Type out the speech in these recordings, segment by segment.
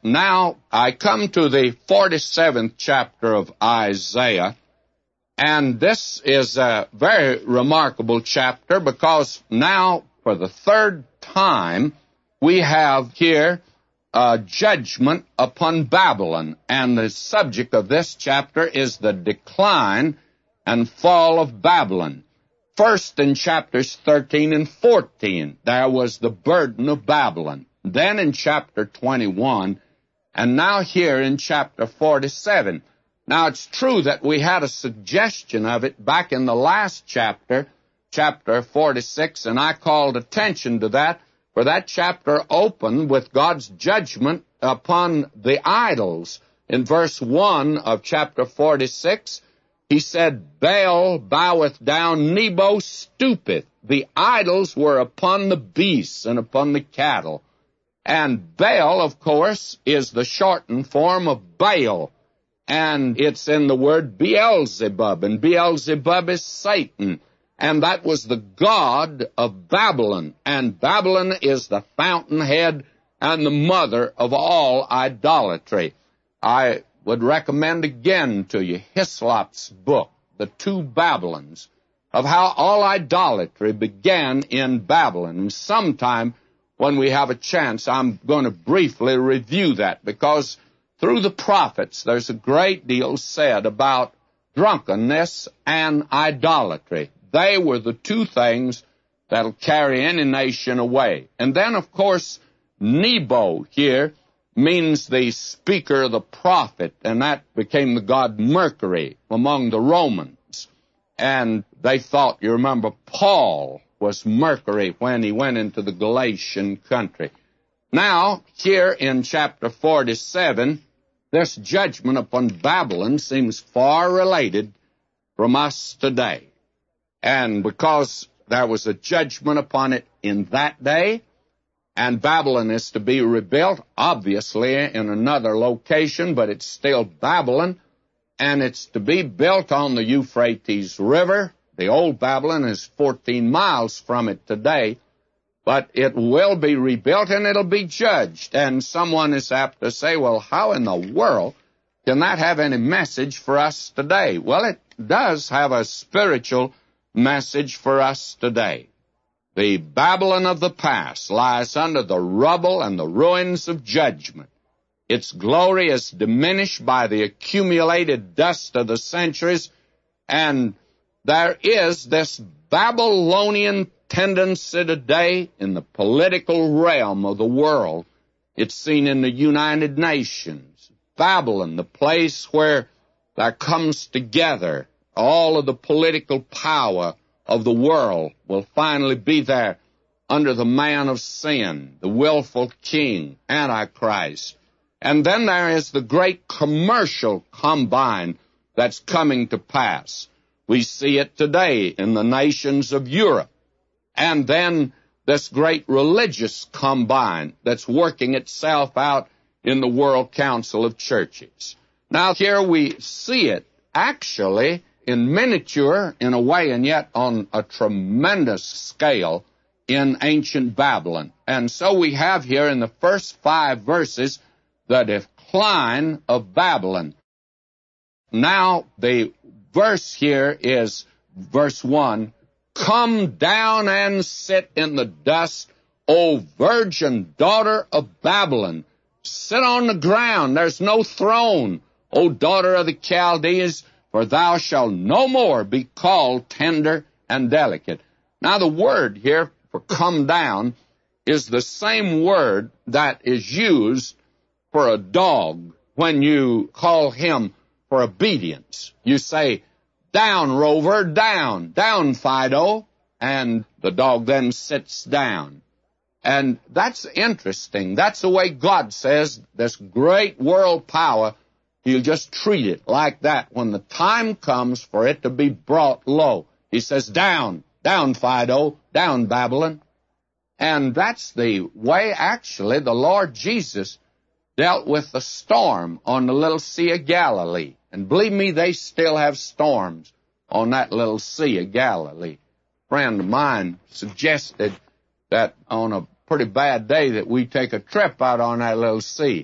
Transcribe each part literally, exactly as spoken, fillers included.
Now, I come to the forty-seventh chapter of Isaiah, and this is a very remarkable chapter because now, for the third time, we have here a judgment upon Babylon, and the subject of this chapter is the decline and fall of Babylon. First, in chapters thirteen and fourteen, there was the burden of Babylon. Then in chapter twenty-one, and now here in chapter forty-seven. Now, it's true that we had a suggestion of it back in the last chapter, chapter forty-six, and I called attention to that, for that chapter opened with God's judgment upon the idols. In verse one of chapter forty-six, he said, Baal boweth down, Nebo stoopeth. The idols were upon the beasts and upon the cattle. And Baal, of course, is the shortened form of Baal. And it's in the word Beelzebub, and Beelzebub is Satan. And that was the god of Babylon. And Babylon is the fountainhead and the mother of all idolatry. I would recommend again to you Hislop's book, The Two Babylons, of how all idolatry began in Babylon. And sometime when we have a chance, I'm going to briefly review that, because through the prophets there's a great deal said about drunkenness and idolatry. They were the two things that'll carry any nation away. And then, of course, Nebo here means the speaker, the prophet, and that became the god Mercury among the Romans. And they thought, you remember, Paul was Mercury when he went into the Galatian country. Now, here in chapter forty-seven, this judgment upon Babylon seems far related from us today. And because there was a judgment upon it in that day, and Babylon is to be rebuilt, obviously, in another location, but it's still Babylon, and it's to be built on the Euphrates River. The old Babylon is fourteen miles from it today, but it will be rebuilt and it'll be judged. And someone is apt to say, well, how in the world can that have any message for us today? Well, it does have a spiritual message for us today. The Babylon of the past lies under the rubble and the ruins of judgment. Its glory is diminished by the accumulated dust of the centuries, and there is this Babylonian tendency today in the political realm of the world. It's seen in the United Nations. Babylon, the place where there comes together all of the political power of the world, will finally be there under the man of sin, the willful king, Antichrist. And then there is the great commercial combine that's coming to pass. We see it today in the nations of Europe. And then this great religious combine that's working itself out in the World Council of Churches. Now, here we see it actually in miniature, in a way, and yet on a tremendous scale in ancient Babylon. And so we have here in the first five verses the decline of Babylon. Now, the verse here is verse one, Come down and sit in the dust, O virgin daughter of Babylon. Sit on the ground, there's no throne, O daughter of the Chaldees, for thou shalt no more be called tender and delicate. Now, the word here for come down is the same word that is used for a dog when you call him for obedience. You say, down, Rover, down, down, Fido, and the dog then sits down. And that's interesting. That's the way God says this great world power, He'll just treat it like that when the time comes for it to be brought low. He says, down, down, Fido, down, Babylon. And that's the way, actually, the Lord Jesus dealt with the storm on the little Sea of Galilee. And believe me, they still have storms on that little Sea of Galilee. A friend of mine suggested that on a pretty bad day that we take a trip out on that little sea.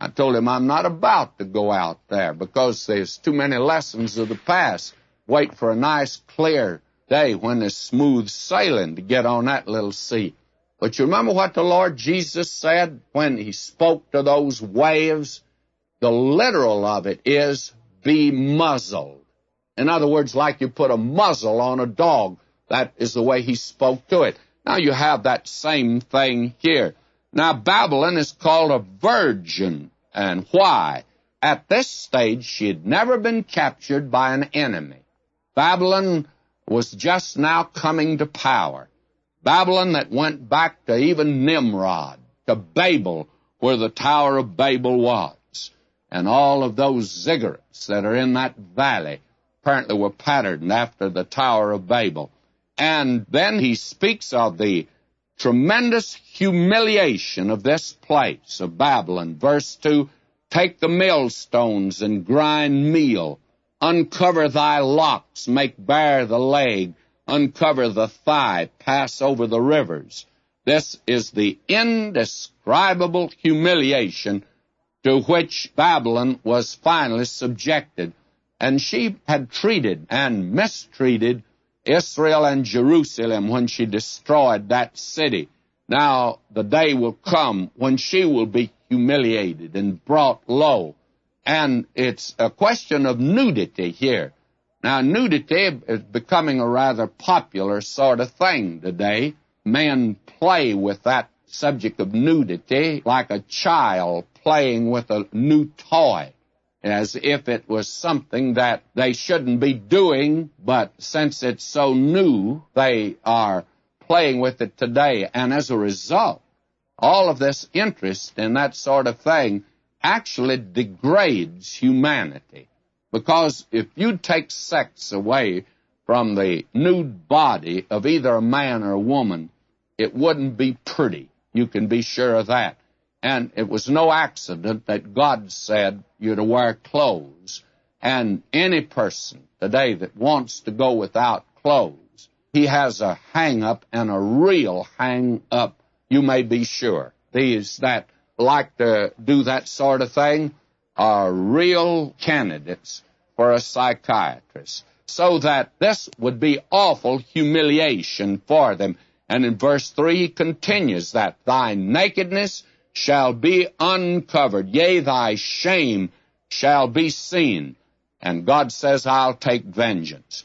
I told him I'm not about to go out there because there's too many lessons of the past. Wait for a nice, clear day when there's smooth sailing to get on that little sea. But you remember what the Lord Jesus said when he spoke to those waves? The literal of it is, be muzzled. In other words, like you put a muzzle on a dog. That is the way he spoke to it. Now you have that same thing here. Now Babylon is called a virgin. And why? At this stage, she had never been captured by an enemy. Babylon was just now coming to power. Babylon that went back to even Nimrod, to Babel, where the Tower of Babel was. And all of those ziggurats that are in that valley apparently were patterned after the Tower of Babel. And then he speaks of the tremendous humiliation of this place, of Babylon. Verse two, take the millstones and grind meal. Uncover thy locks, make bare the leg. Uncover the thigh, pass over the rivers. This is the indescribable humiliation to which Babylon was finally subjected. And she had treated and mistreated Israel and Jerusalem when she destroyed that city. Now the day will come when she will be humiliated and brought low. And it's a question of nudity here. Now nudity is becoming a rather popular sort of thing today. Men play with that subject of nudity like a child playing with a new toy, as if it was something that they shouldn't be doing, but since it's so new, they are playing with it today. And as a result, all of this interest in that sort of thing actually degrades humanity. Because if you take sex away from the nude body of either a man or a woman, it wouldn't be pretty. You can be sure of that. And it was no accident that God said you're to wear clothes. And any person today that wants to go without clothes, he has a hang-up and a real hang-up, you may be sure. These that like to do that sort of thing are real candidates for a psychiatrist. So that this would be awful humiliation for them. And in verse three he continues that thy nakedness shall be uncovered, yea, thy shame shall be seen. And God says, I'll take vengeance.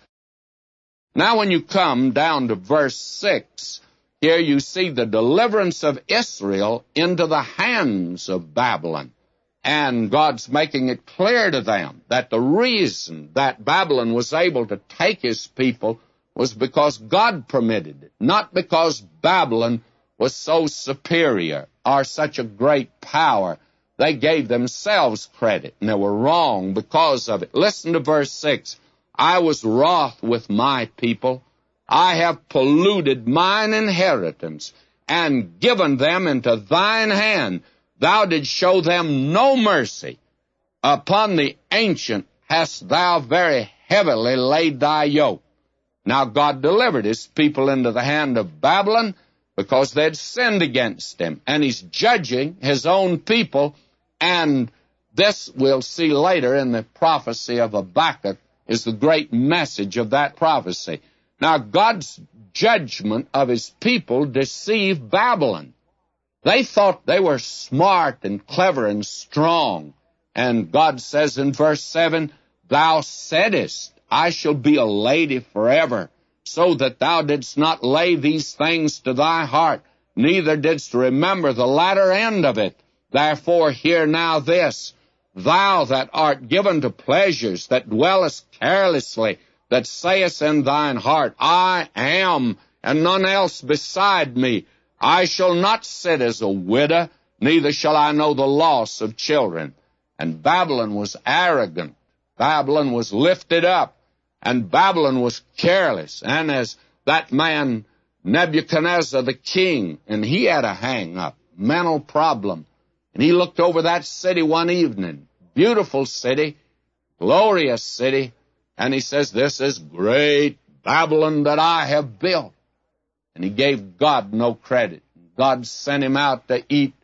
Now when you come down to verse six, here you see the deliverance of Israel into the hands of Babylon. And God's making it clear to them that the reason that Babylon was able to take his people was because God permitted it, not because Babylon was so superior or such a great power. They gave themselves credit, and they were wrong because of it. Listen to verse six. I was wroth with my people. I have polluted mine inheritance, and given them into thine hand. Thou didst show them no mercy. Upon the ancient hast thou very heavily laid thy yoke. Now God delivered his people into the hand of Babylon because they'd sinned against him, and he's judging his own people, and this we'll see later in the prophecy of Habakkuk is the great message of that prophecy. Now God's judgment of his people deceived Babylon. They thought they were smart and clever and strong, and God says in verse seven, thou saidest, I shall be a lady forever, so that thou didst not lay these things to thy heart, neither didst remember the latter end of it. Therefore hear now this, thou that art given to pleasures, that dwellest carelessly, that sayest in thine heart, I am, and none else beside me. I shall not sit as a widow, neither shall I know the loss of children. And Babylon was arrogant. Babylon was lifted up. And Babylon was careless. And as that man Nebuchadnezzar the king, and he had a hang-up, mental problem. And he looked over that city one evening, beautiful city, glorious city, and he says, this is great Babylon that I have built. And he gave God no credit. God sent him out to eat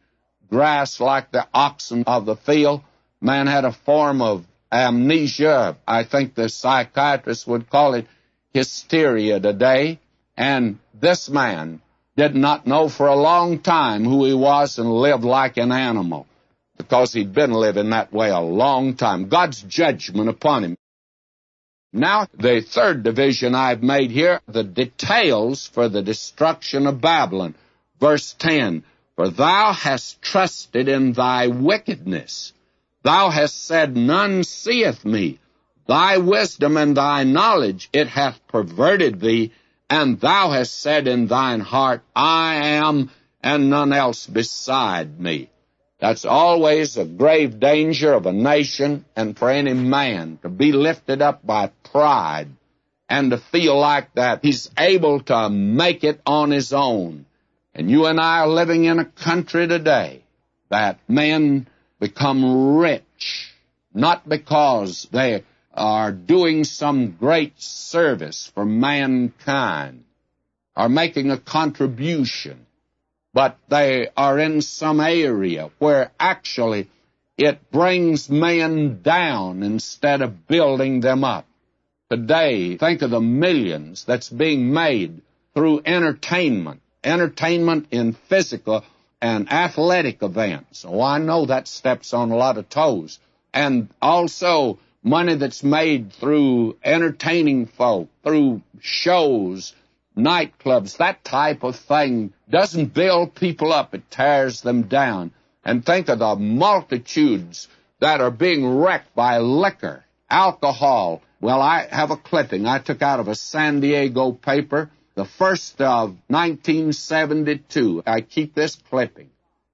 grass like the oxen of the field. Man had a form of amnesia. I think the psychiatrist would call it hysteria today. And this man did not know for a long time who he was and lived like an animal because he'd been living that way a long time. God's judgment upon him. Now, the third division I've made here, the details for the destruction of Babylon. Verse ten, for thou hast trusted in thy wickedness. Thou hast said, none seeth me. Thy wisdom and thy knowledge, it hath perverted thee, and thou hast said in thine heart, I am, and none else beside me. That's always a grave danger of a nation and for any man, to be lifted up by pride and to feel like that he's able to make it on his own. And you and I are living in a country today that men become rich, not because they are doing some great service for mankind or making a contribution, but they are in some area where actually it brings men down instead of building them up. Today, think of the millions that's being made through entertainment, entertainment in physical and athletic events. Oh, I know that steps on a lot of toes. And also money that's made through entertaining folk, through shows, nightclubs, that type of thing doesn't build people up, it tears them down. And think of the multitudes that are being wrecked by liquor, alcohol. Well, I have a clipping I took out of a San Diego paper, the first of nineteen seventy-two. I keep this clipping.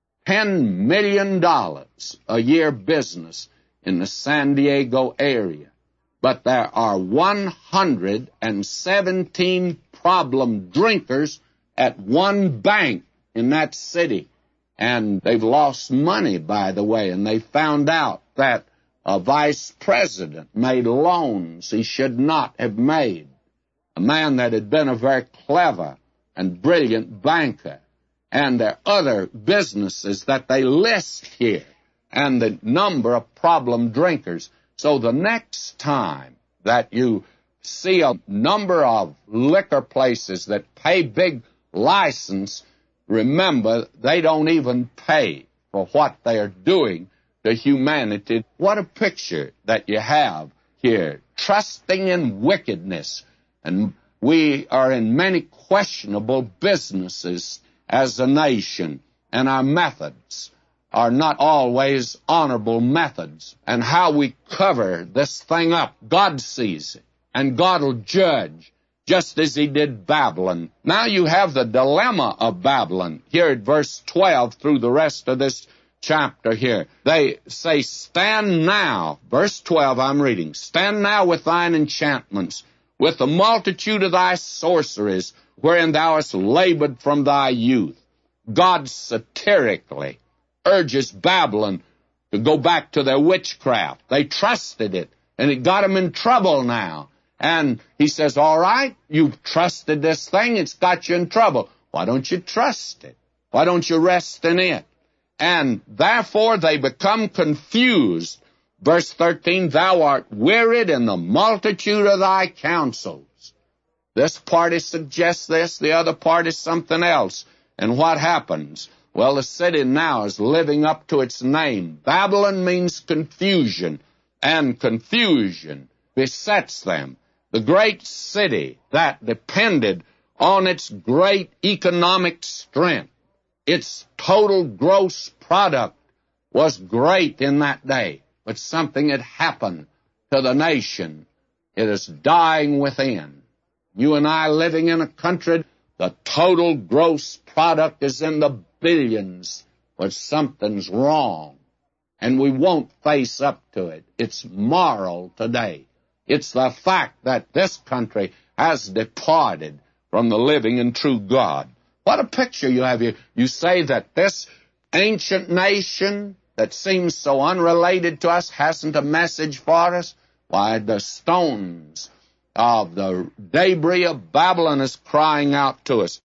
Ten million dollars a year business in the San Diego area. But there are one hundred seventeen problem drinkers at one bank in that city. And they've lost money, by the way, and they found out that a vice president made loans he should not have made. A man that had been a very clever and brilliant banker. And there are other businesses that they list here, and the number of problem drinkers. So the next time that you see a number of liquor places that pay big license, remember, they don't even pay for what they are doing to humanity. What a picture that you have here, trusting in wickedness. And we are in many questionable businesses as a nation, and our methods are not always honorable methods. And how we cover this thing up, God sees it, and God will judge, just as he did Babylon. Now you have the dilemma of Babylon here at verse twelve through the rest of this chapter here. They say, stand now, verse twelve I'm reading, stand now with thine enchantments, with the multitude of thy sorceries, wherein thou hast labored from thy youth. God satirically urges Babylon to go back to their witchcraft. They trusted it, and it got them in trouble now. And he says, all right, you've trusted this thing, it's got you in trouble. Why don't you trust it? Why don't you rest in it? And therefore they become confused. Verse thirteen, thou art wearied in the multitude of thy counsels. This party suggests this, the other party something else. And what happens? Well, the city now is living up to its name. Babylon means confusion, and confusion besets them. The great city that depended on its great economic strength, its total gross product was great in that day. But something had happened to the nation. It is dying within. You and I living in a country, the total gross product is in the billions, but something's wrong. And we won't face up to it. It's moral today. It's the fact that this country has departed from the living and true God. What a picture you have here. You say that this ancient nation that seems so unrelated to us hasn't a message for us. Why, the stones of the debris of Babylon is crying out to us.